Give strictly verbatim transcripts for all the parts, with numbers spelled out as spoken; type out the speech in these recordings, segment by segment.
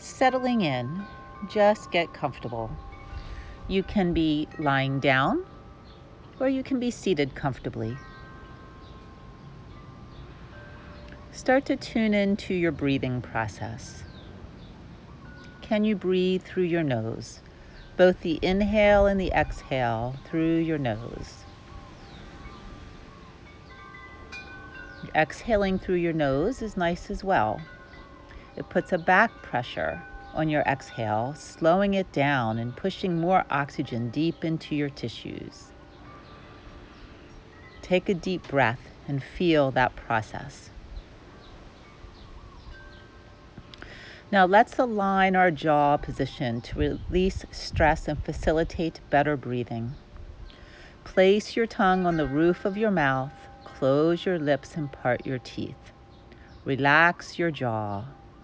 Settling in, just get comfortable. You can be lying down or you can be seated comfortably. Start to tune into your breathing process. Can you breathe through your nose? Both the inhale and the exhale through your nose. Exhaling through your nose is nice as well. It puts a back pressure on your exhale, slowing it down and pushing more oxygen deep into your tissues. Take a deep breath and feel that process. Now let's align our jaw position to release stress and facilitate better breathing. Place your tongue on the roof of your mouth, close your lips and part your teeth. Relax your jaw.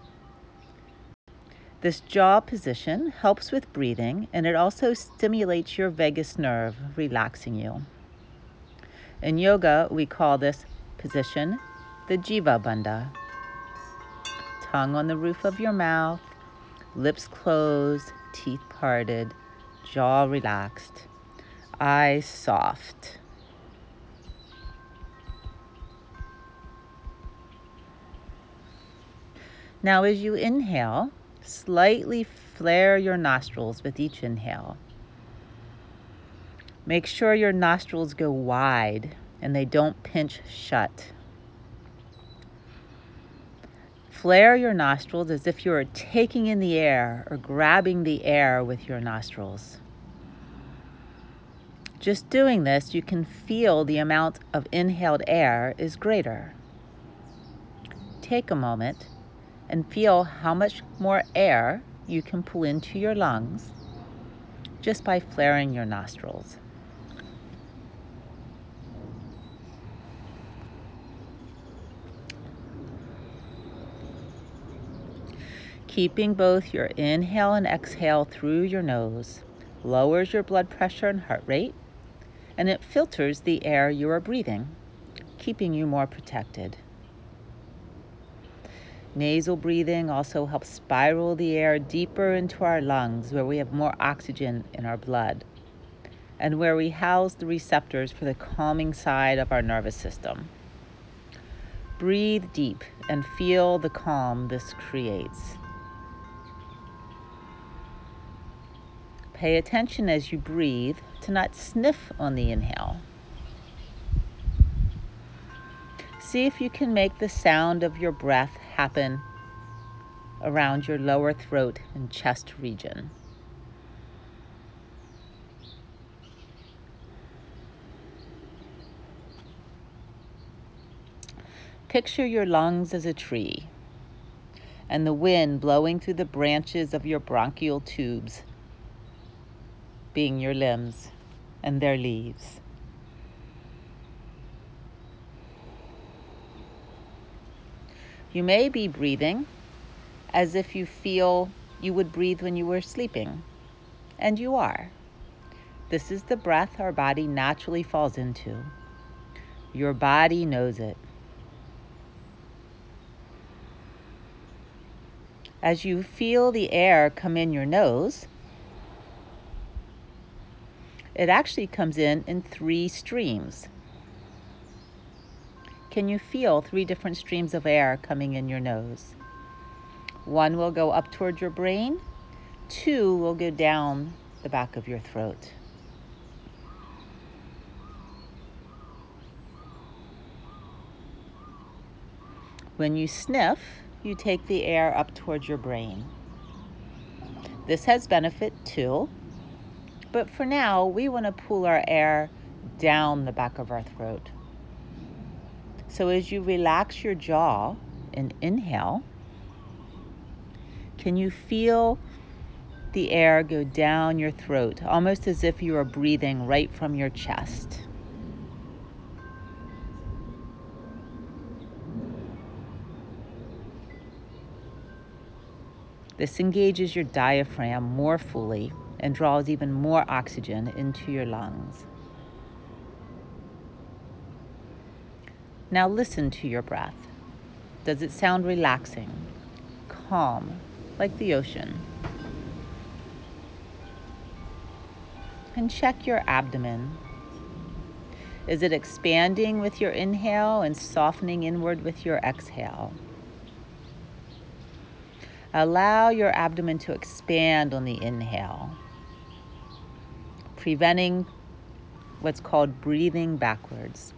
This jaw position helps with breathing, and it also stimulates your vagus nerve, relaxing you. In yoga, we call this position the Jiva Bandha. Tongue on the roof of your mouth, lips closed, teeth parted, jaw relaxed, eyes soft. Now as you inhale, slightly flare your nostrils with each inhale. Make sure your nostrils go wide and they don't pinch shut. Flare your nostrils as if you are taking in the air or grabbing the air with your nostrils. Just doing this, you can feel the amount of inhaled air is greater. Take a moment and feel how much more air you can pull into your lungs just by flaring your nostrils. Keeping both your inhale and exhale through your nose lowers your blood pressure and heart rate, and it filters the air you are breathing, keeping you more protected. Nasal breathing also helps spiral the air deeper into our lungs, where we have more oxygen in our blood and where we house the receptors for the calming side of our nervous system. Breathe deep and feel the calm this creates. Pay attention as you breathe to not sniff on the inhale. See if you can make the sound of your breath happen around your lower throat and chest region. Picture your lungs as a tree and the wind blowing through the branches of your bronchial tubes being your limbs and their leaves. You may be breathing as if you feel you would breathe when you were sleeping, and you are. This is the breath our body naturally falls into. Your body knows it. As you feel the air come in your nose, it actually comes in in three streams. Can you feel three different streams of air coming in your nose? One will go up toward your brain, two will go down the back of your throat. When you sniff, you take the air up towards your brain. This has benefit too, but for now, we want to pull our air down the back of our throat. So as you relax your jaw and inhale, can you feel the air go down your throat, almost as if you are breathing right from your chest? This engages your diaphragm more fully and draws even more oxygen into your lungs. Now listen to your breath. Does it sound relaxing, calm, like the ocean. And check your abdomen. Is it expanding with your inhale and softening inward with your exhale? Allow your abdomen to expand on the inhale, preventing what's called breathing backwards.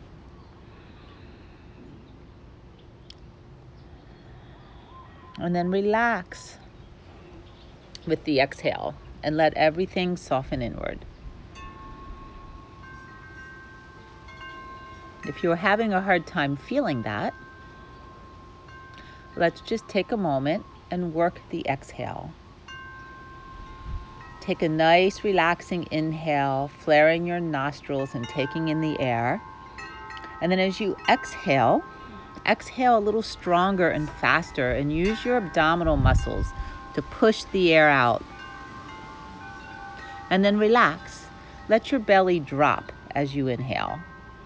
And then relax with the exhale and let everything soften inward. If you're having a hard time feeling that, let's just take a moment and work the exhale. Take a nice relaxing inhale, flaring your nostrils and taking in the air. And then as you exhale, exhale a little stronger and faster and use your abdominal muscles to push the air out. And then relax. Let your belly drop as you inhale.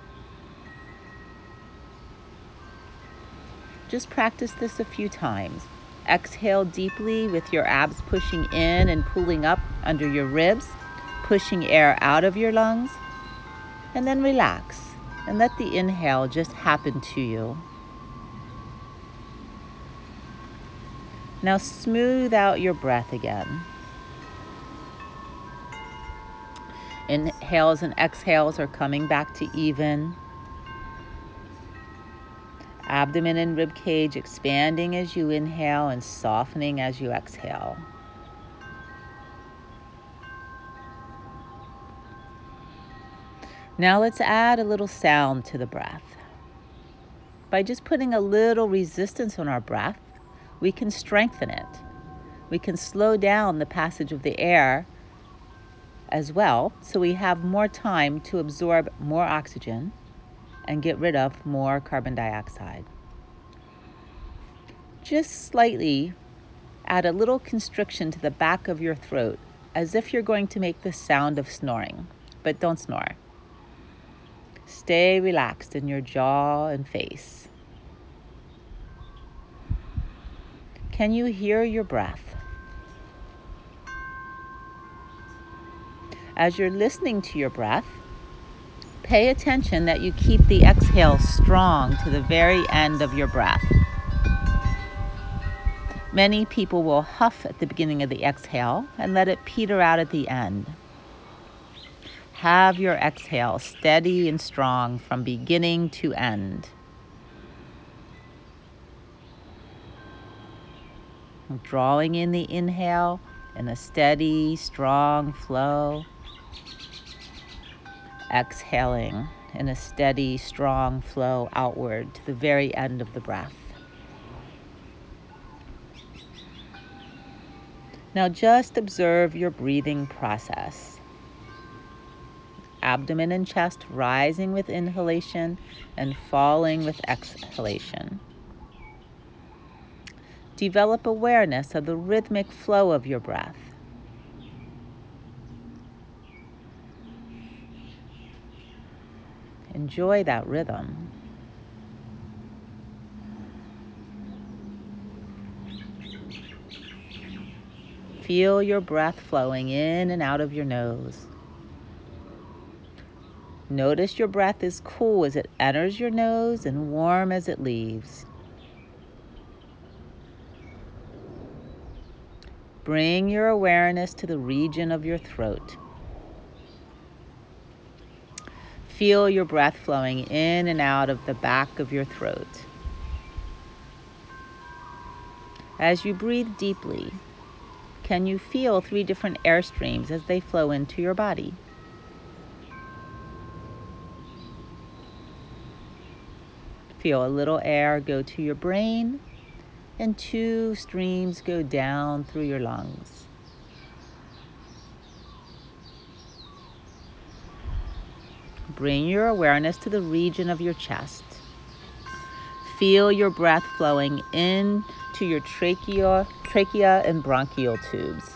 Just practice this a few times. Exhale deeply with your abs pushing in and pulling up under your ribs, pushing air out of your lungs. And then relax and let the inhale just happen to you. Now smooth out your breath again. Inhales and exhales are coming back to even. Abdomen and rib cage expanding as you inhale and softening as you exhale. Now let's add a little sound to the breath. By just putting a little resistance on our breath, we can strengthen it. We can slow down the passage of the air as well, so we have more time to absorb more oxygen and get rid of more carbon dioxide. Just slightly add a little constriction to the back of your throat, as if you're going to make the sound of snoring, but don't snore. Stay relaxed in your jaw and face. Can you hear your breath? As you're listening to your breath, pay attention that you keep the exhale strong to the very end of your breath. Many people will huff at the beginning of the exhale and let it peter out at the end. Have your exhale steady and strong from beginning to end. Drawing in the inhale in a steady, strong flow. Exhaling in a steady, strong flow outward to the very end of the breath. Now just observe your breathing process. Abdomen and chest rising with inhalation and falling with exhalation. Develop awareness of the rhythmic flow of your breath. Enjoy that rhythm. Feel your breath flowing in and out of your nose. Notice your breath is cool as it enters your nose and warm as it leaves. Bring your awareness to the region of your throat. Feel your breath flowing in and out of the back of your throat. As you breathe deeply, can you feel three different air streams as they flow into your body? Feel a little air go to your brain, and two streams go down through your lungs. Bring your awareness to the region of your chest. Feel your breath flowing in to your trachea, trachea and bronchial tubes.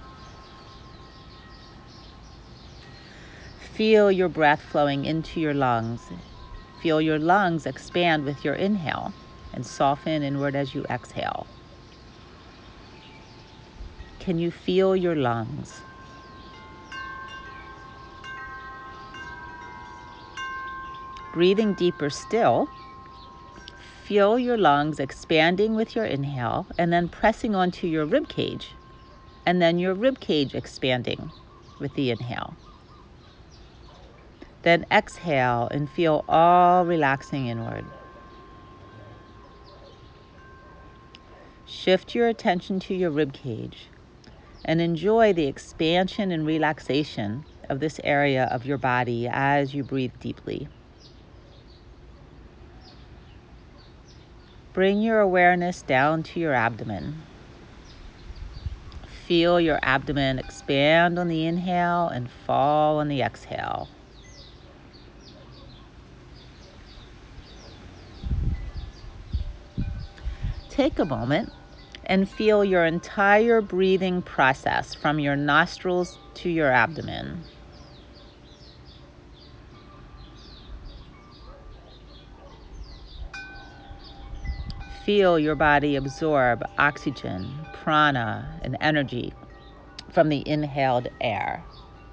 Feel your breath flowing into your lungs. Feel your lungs expand with your inhale and soften inward as you exhale. can you feel your lungs? Breathing deeper still, feel your lungs expanding with your inhale and then pressing onto your rib cage, and then your rib cage expanding with the inhale. Then exhale and feel all relaxing inward. Shift your attention to your rib cage and enjoy the expansion and relaxation of this area of your body as you breathe deeply. Bring your awareness down to your abdomen. Feel your abdomen expand on the inhale and fall on the exhale. Take a moment and feel your entire breathing process from your nostrils to your abdomen. Feel your body absorb oxygen, prana, and energy from the inhaled air.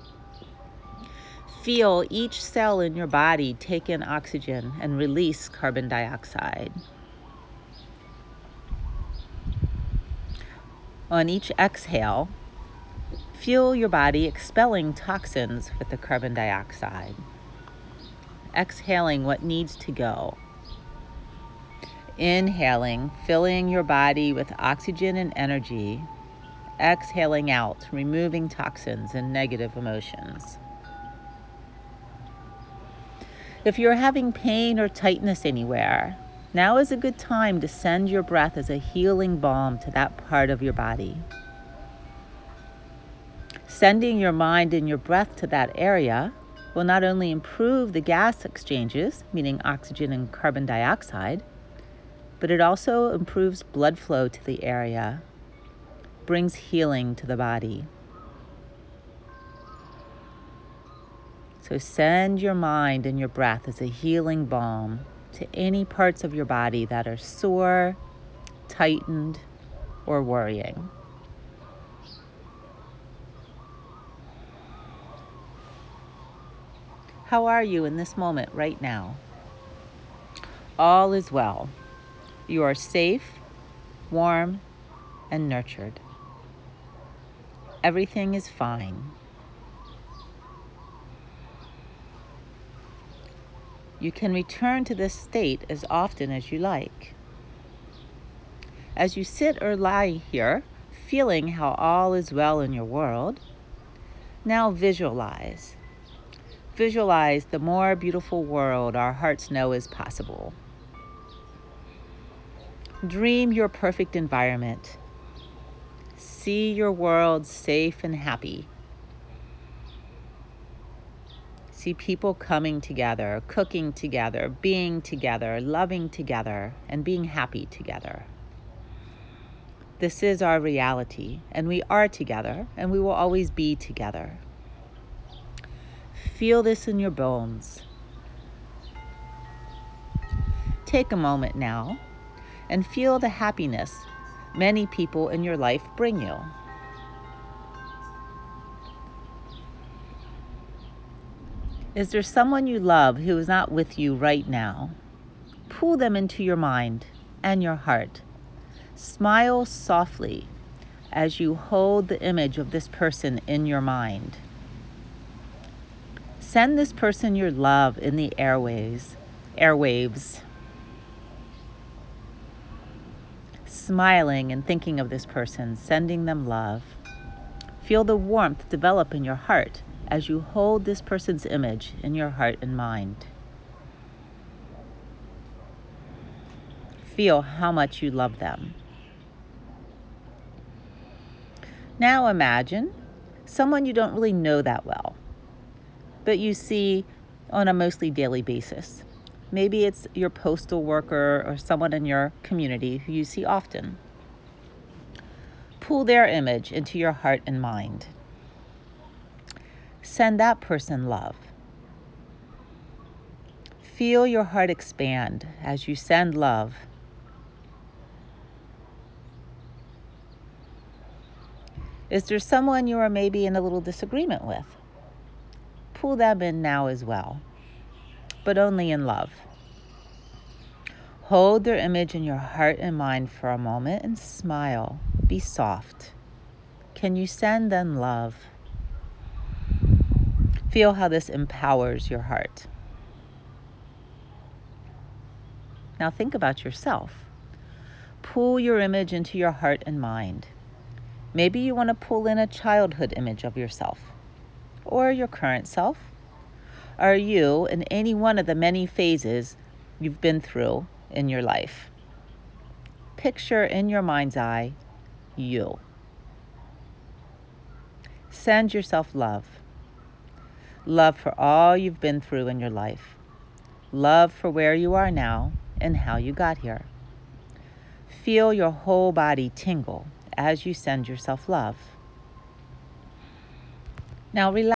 Feel each cell in your body take in oxygen and release carbon dioxide. On each exhale, feel your body expelling toxins with the carbon dioxide. Exhaling what needs to go. Inhaling, filling your body with oxygen and energy. Exhaling out, removing toxins and negative emotions. If you're having pain or tightness anywhere, now is a good time to send your breath as a healing balm to that part of your body. Sending your mind and your breath to that area will not only improve the gas exchanges, meaning oxygen and carbon dioxide, but it also improves blood flow to the area, brings healing to the body. So send your mind and your breath as a healing balm to any parts of your body that are sore, tightened, or worrying. How are you in this moment right now? All is well. You are safe, warm, and nurtured. Everything is fine. You can return to this state as often as you like. As you sit or lie here, feeling how all is well in your world, now visualize. Visualize the more beautiful world our hearts know is possible. Dream your perfect environment. See your world safe and happy. See people coming together, cooking together, being together, loving together, and being happy together. This is our reality, and we are together, and we will always be together. Feel this in your bones. Take a moment now and feel the happiness many people in your life bring you. Is there someone you love who is not with you right now? Pull them into your mind and your heart. Smile softly as you hold the image of this person in your mind. Send this person your love in the airways, airwaves. Smiling and thinking of this person, sending them love. Feel the warmth develop in your heart as you hold this person's image in your heart and mind. Feel how much you love them. Now imagine someone you don't really know that well, but you see on a mostly daily basis. Maybe it's your postal worker or someone in your community who you see often. Pull their image into your heart and mind. Send that person love. Feel your heart expand as you send love. Is there someone you are maybe in a little disagreement with? Pull them in now as well, but only in love. Hold their image in your heart and mind for a moment and smile. Be soft. Can you send them love? Feel how this empowers your heart. Now think about yourself. Pull your image into your heart and mind. Maybe you want to pull in a childhood image of yourself or your current self. Are you in any one of the many phases you've been through in your life? Picture in your mind's eye you. Send yourself love. Love for all you've been through in your life. Love for where you are now and how you got here. Feel your whole body tingle as you send yourself love. Now relax.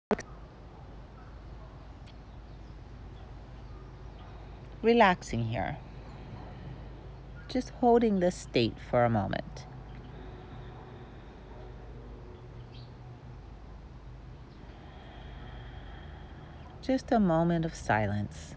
Relaxing here. Just holding this state for a moment. Just a moment of silence.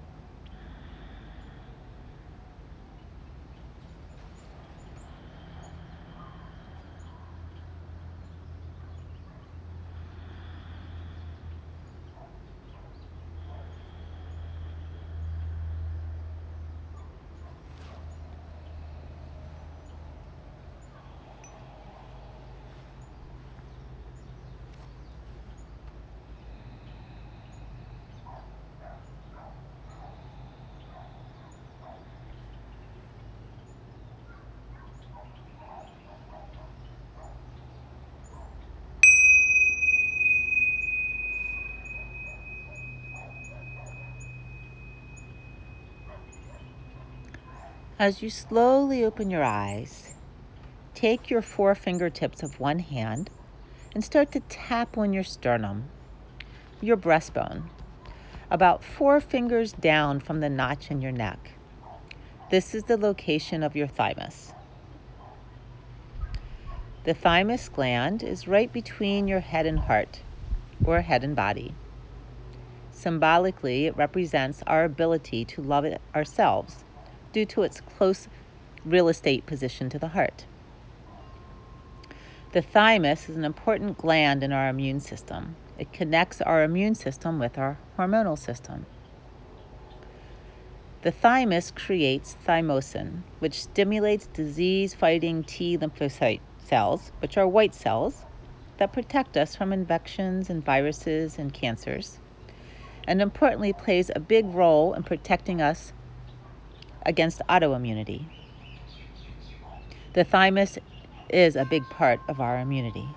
As you slowly open your eyes, take your four fingertips of one hand and start to tap on your sternum, your breastbone, about four fingers down from the notch in your neck. This is the location of your thymus. The thymus gland is right between your head and heart, or head and body. Symbolically, it represents our ability to love it ourselves due to its close real estate position to the heart. The thymus is an important gland in our immune system. It connects our immune system with our hormonal system. The thymus creates thymosin, which stimulates disease-fighting T lymphocyte cells, which are white cells that protect us from infections and viruses and cancers, and importantly plays a big role in protecting us against autoimmunity. The thymus is a big part of our immunity.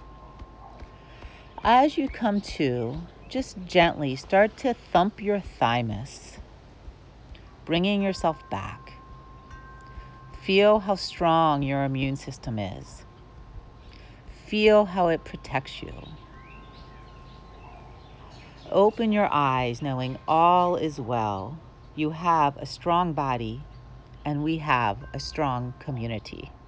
As you come to, just gently start to thump your thymus, bringing yourself back. Feel how strong your immune system is. Feel how it protects you. Open your eyes knowing all is well. You have a strong body and we have a strong community.